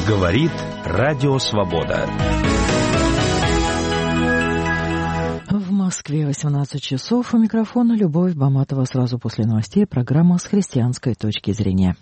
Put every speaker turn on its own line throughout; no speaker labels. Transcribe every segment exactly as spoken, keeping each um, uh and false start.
Говорит Радио Свобода.
В Москве восемнадцать часов. У микрофона Любовь Баматова. Сразу после новостей программа с христианской точки зрения.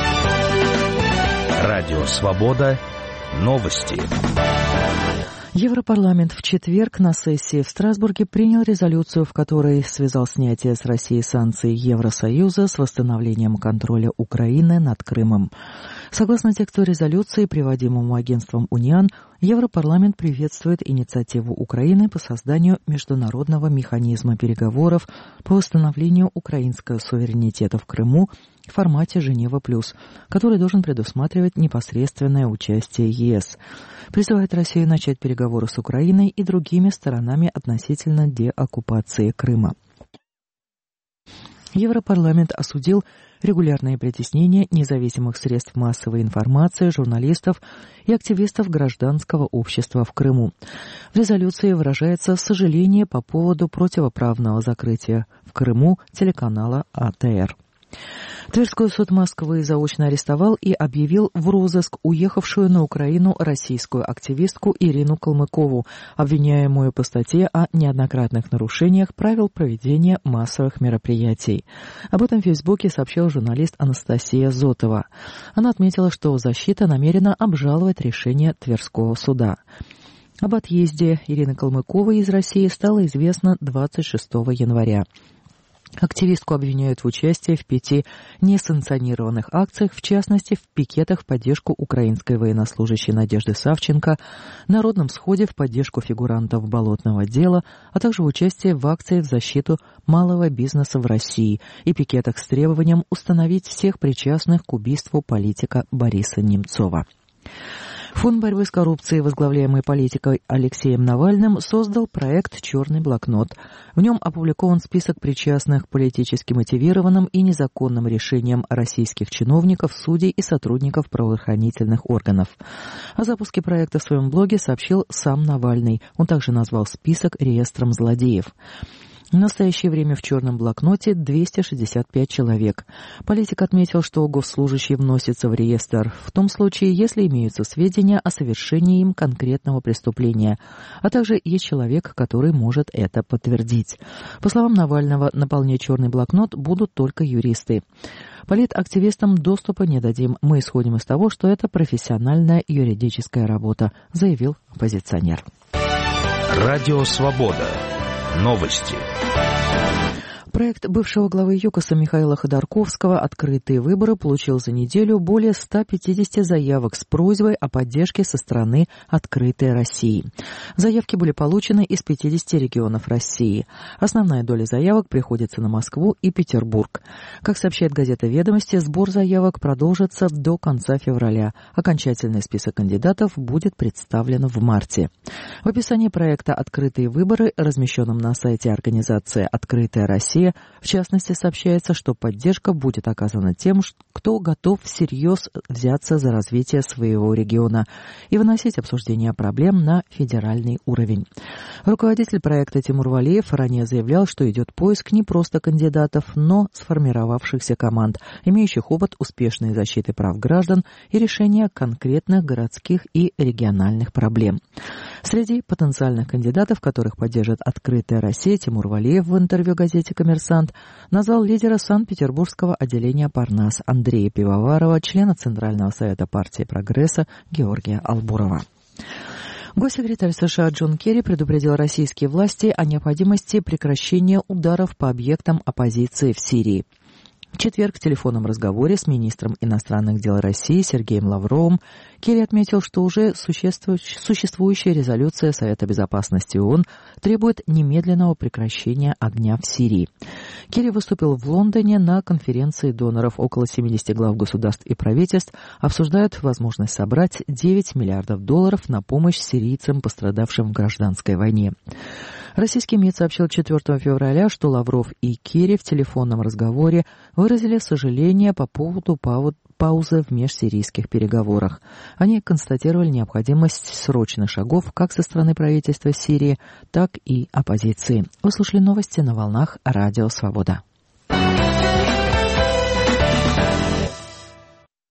Радио Свобода. Новости.
Европарламент в четверг на сессии в Страсбурге принял резолюцию, в которой связал снятие с Россией санкций Евросоюза с восстановлением контроля Украины над Крымом. Согласно тексту резолюции, приводимому агентством УНИАН, Европарламент приветствует инициативу Украины по созданию международного механизма переговоров по восстановлению украинского суверенитета в Крыму в формате Женева плюс, который должен предусматривать непосредственное участие ЕС. Призывает Россию начать переговоры с Украиной и другими сторонами относительно деоккупации Крыма. Европарламент осудил регулярные притеснения независимых средств массовой информации, журналистов и активистов гражданского общества в Крыму. В резолюции выражается сожаление по поводу противоправного закрытия в Крыму телеканала А Тэ Эр. Тверской суд Москвы заочно арестовал и объявил в розыск уехавшую на Украину российскую активистку Ирину Калмыкову, обвиняемую по статье о неоднократных нарушениях правил проведения массовых мероприятий. Об этом в Фейсбуке сообщил журналист Анастасия Зотова. Она отметила, что защита намерена обжаловать решение Тверского суда. Об отъезде Ирины Калмыковой из России стало известно двадцать шестого января. Активистку обвиняют в участии в пяти несанкционированных акциях, в частности, в пикетах в поддержку украинской военнослужащей Надежды Савченко, народном сходе в поддержку фигурантов болотного дела, а также в участии в акции в защиту малого бизнеса в России и пикетах с требованием установить всех причастных к убийству политика Бориса Немцова. Фонд борьбы с коррупцией, возглавляемый политиком Алексеем Навальным, создал проект «Черный блокнот». В нем опубликован список причастных к политически мотивированным и незаконным решениям российских чиновников, судей и сотрудников правоохранительных органов. О запуске проекта в своем блоге сообщил сам Навальный. Он также назвал список реестром злодеев. В настоящее время в черном блокноте двести шестьдесят пять человек. Политик отметил, что госслужащий вносится в реестр в том случае, если имеются сведения о совершении им конкретного преступления, а также есть человек, который может это подтвердить. По словам Навального, наполнять черный блокнот будут только юристы. Политактивистам доступа не дадим. Мы исходим из того, что это профессиональная юридическая работа, заявил оппозиционер.
Радио Свобода. Новости.
Проект бывшего главы ЮКОСа Михаила Ходорковского «Открытые выборы» получил за неделю более ста пятидесяти заявок с просьбой о поддержке со стороны «Открытой России». Заявки были получены из пятидесяти регионов России. Основная доля заявок приходится на Москву и Петербург. Как сообщает газета «Ведомости», сбор заявок продолжится до конца февраля. Окончательный список кандидатов будет представлен в марте. В описании проекта «Открытые выборы», размещенном на сайте организации «Открытая Россия», в частности, сообщается, что поддержка будет оказана тем, кто готов всерьез взяться за развитие своего региона и выносить обсуждение проблем на федеральный уровень. Руководитель проекта Тимур Валиев ранее заявлял, что идет поиск не просто кандидатов, но сформировавшихся команд, имеющих опыт успешной защиты прав граждан и решения конкретных городских и региональных проблем. Среди потенциальных кандидатов, которых поддержит «Открытая Россия», Тимур Валиев в интервью газете «Коммерсант» назвал лидера Санкт-Петербургского отделения «Парнас» Андрея Пивоварова, члена Центрального совета партии «Прогресса» Георгия Албурова. Госсекретарь США Джон Керри предупредил российские власти о необходимости прекращения ударов по объектам оппозиции в Сирии. В четверг в телефонном разговоре с министром иностранных дел России Сергеем Лавровым Керри отметил, что уже существующая резолюция Совета безопасности ООН требует немедленного прекращения огня в Сирии. Керри выступил в Лондоне на конференции доноров. Около семидесяти глав государств и правительств обсуждают возможность собрать девять миллиардов долларов на помощь сирийцам, пострадавшим в гражданской войне. Российский МИД сообщил четвёртого февраля, что Лавров и Керри в телефонном разговоре выразили сожаление по поводу паузы в межсирийских переговорах. Они констатировали необходимость срочных шагов как со стороны правительства Сирии, так и оппозиции. Вы слушали новости на волнах Радио Свобода.